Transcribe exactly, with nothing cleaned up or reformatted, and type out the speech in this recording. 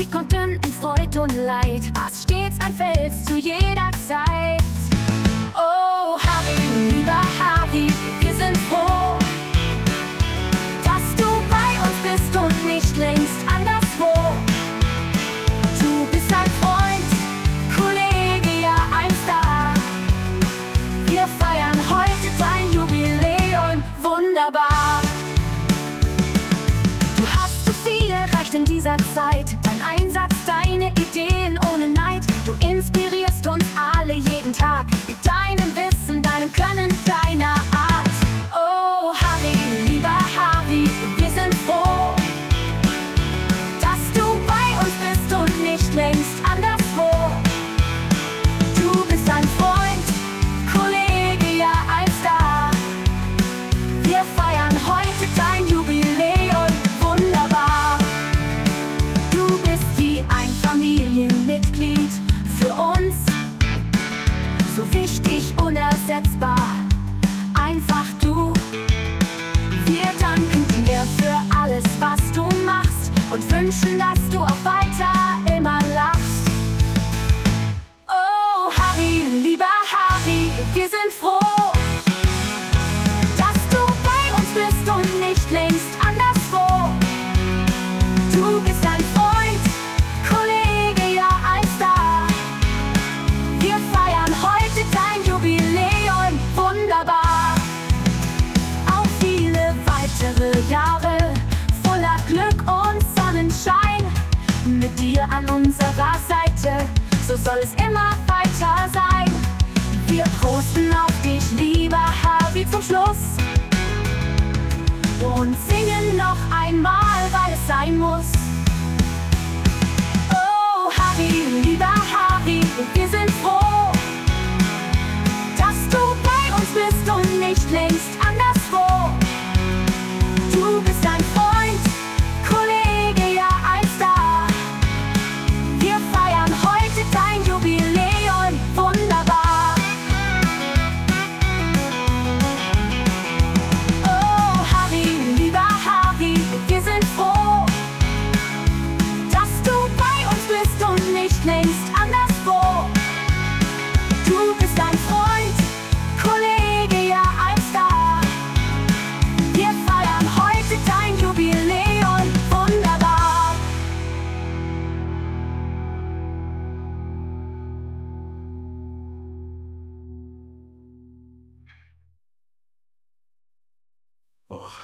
Durch Konten in Freude und Leid, warst stets ein Fels zu jeder Zeit. Oh, Harry, lieber Harry, wir sind froh, dass du bei uns bist und nicht längst anderswo. Du bist ein Freund, Kollege, ja ein Star. Wir feiern heute dein Jubiläum, wunderbar. Du hast so viel erreicht in dieser Zeit, dein Einsatz, deine Ideen ohne Neid. Du inspirierst uns alle jeden Tag mit deinem Wissen, deinem Können, deiner Art. Oh, Harry, lieber Harry, wir sind froh, dass du bei uns bist und nicht längst anderswo. Du bist ein Freund, Kollege, ja ein Star. Wir feiern heute dein Jubiläum, wunderbar. Du bist wie ein Familienmitglied für uns, so wichtig, unersetzbar, einfach du. Wir danken dir für alles, was du machst und wünschen, dass du auch weiter immer lachst. Oh, Harry, lieber Harry, wir sind froh, dass du bei uns bist und nicht längst anderswo. Du bist ein Freund, Kollege, ja ein Star. Wir feiern heute dein Jubiläum, wunderbar. Auf viele weitere Jahre voller Glück und Sonnenschein. Mit dir an unserer Seite, so soll es immer weiter sein. Wir prosten auf dich, lieber Harry, zum Schluss und singen noch einmal, weil es sein muss.